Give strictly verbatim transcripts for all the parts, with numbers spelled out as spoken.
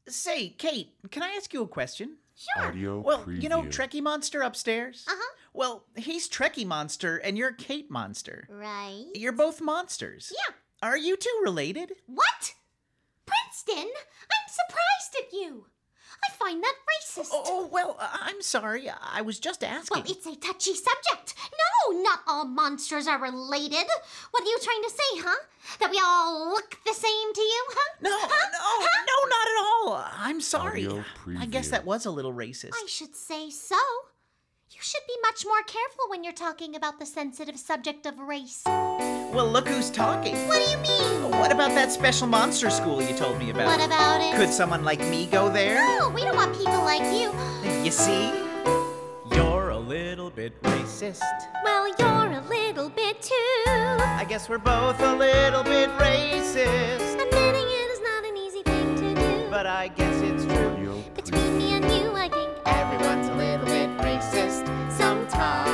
Say, Kate, can I ask you a question? Sure. Audio Well, preview. you know Trekkie Monster upstairs? Uh-huh. Well, he's Trekkie Monster and you're Kate Monster. Right. You're both monsters. Yeah. Are you two related? What? Princeton? I'm surprised at you. I find that racist. Oh, oh, well, uh, I'm sorry. I was just asking. Well, it's a touchy subject. No, not all monsters are related. What are you trying to say, huh? That we all look the same to you, huh? No, huh? no, Huh? no, not at all. I'm sorry. Audio I guess preview. that was a little racist. I should say so. You should be much more careful when you're talking about the sensitive subject of race. Well, look who's talking. What do you mean? What about that special monster school you told me about? What about it? Could someone like me go there? No, we don't want people like you. You see? You're a little bit racist. Well, you're a little bit too. I guess we're both a little bit racist. Admitting it is not an easy thing to do. But I guess it's true. Audio Between me and you, I think Everyone's a little bit racist sometimes.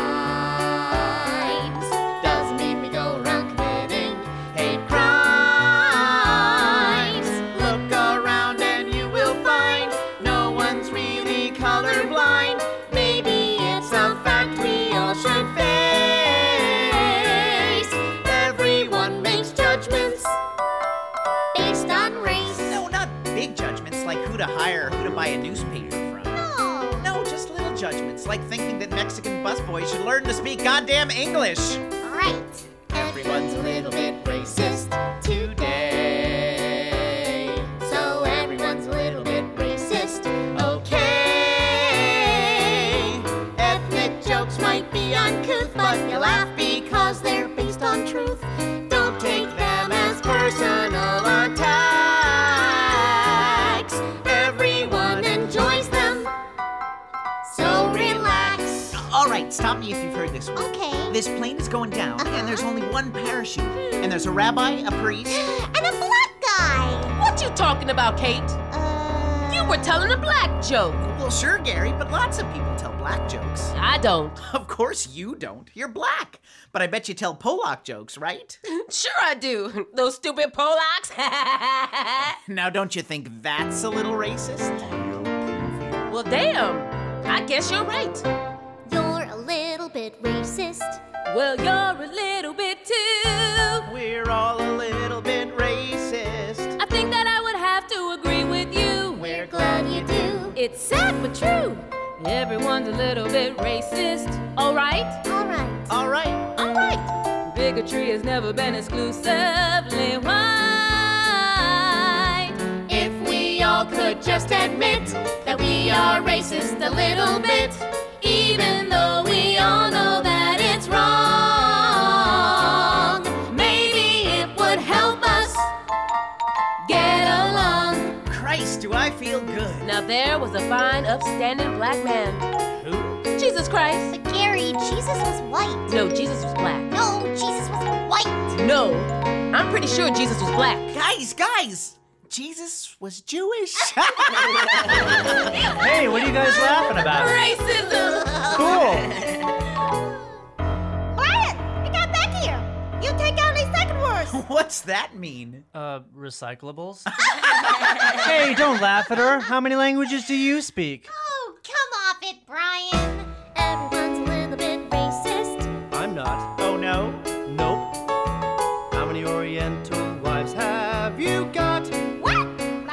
Doesn't mean we go around committing hate crimes. Look around and you will find no one's really colorblind. Maybe it's a fact we all should face. Everyone makes judgments based on race. No, not big judgments like who to hire or who to buy a newspaper from. No. No, just little judgments like thinking that Mexican busboys should learn to speak goddamn English. Right. Everyone's a little bit racist today. So everyone's a little bit racist. Okay. Ethnic jokes might be uncouth, but you laugh because they're based on truth. Don't take them as personal attacks. Everyone enjoys them. So relax. All right, stop me if you've heard this one. Okay. This plane is going down, Uh-huh. and there's only one parachute. And there's a rabbi, a priest. And a black guy. What you talking about, Kate? Uh. You were telling a black joke. Well, sure, Gary, but lots of people tell black jokes. I don't. Of course you don't. You're black. But I bet you tell Polak jokes, right? Sure I do. Those stupid Polacks. Now, don't you think that's a little racist? Audio preview. Well, damn. I guess you're right. You're a little bit racist. Well, you're a little bit too. We're all a little bit racist. I think that I would have to agree with you. We're Glad you do. It's sad but true. Everyone's a little bit racist. All right? All right. all right. All right. Bigotry has never been exclusively white. If we all could just admit that we are racist a little bit, Even though we all know that it's wrong, maybe it would help us get along. Christ, do I feel good. Now there was a fine, upstanding black man. Who? Jesus Christ. But Gary, Jesus was white. No, Jesus was black. No, Jesus was white. No, I'm pretty sure Jesus was black. Guys, guys! Jesus was Jewish. Hey, what are you guys laughing about? Racism! Cool. Quiet! You got back here. You take out these second words. What's that mean? Uh, recyclables? Hey, don't laugh at her. How many languages do you speak? Oh, come off it, Brian. Everyone's a little bit racist. I'm not. Oh no? Nope. How many Oriental wives have you got? What?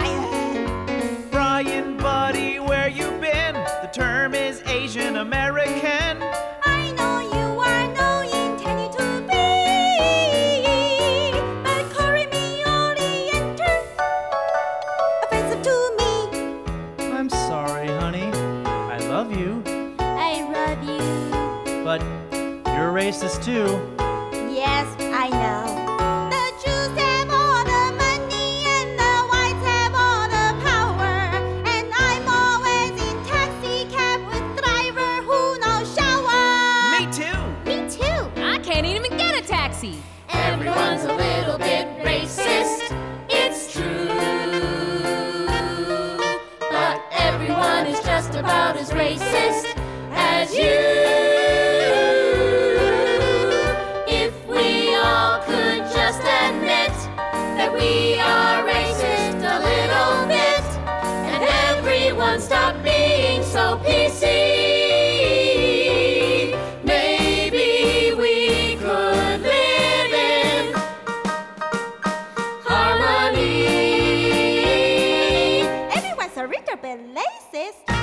Brian, buddy, where you been? The term is Asian American. I know you are no intended to be, but calling me Oriental offensive to me. I'm sorry, honey. I love you, I love you. but you're racist too. Yes, I know. The Jews have all the money and the whites have all the power. And I'm always in taxi cab with driver who no shower. Me too. Me too. I can't even get a taxi. Everyone's a little bit racist. It's true. But everyone is just about as racist as you. If we all could just admit that we are racist a little bit, and everyone stop being so P C. Maybe we could live in harmony. Everyone's a little bit racist.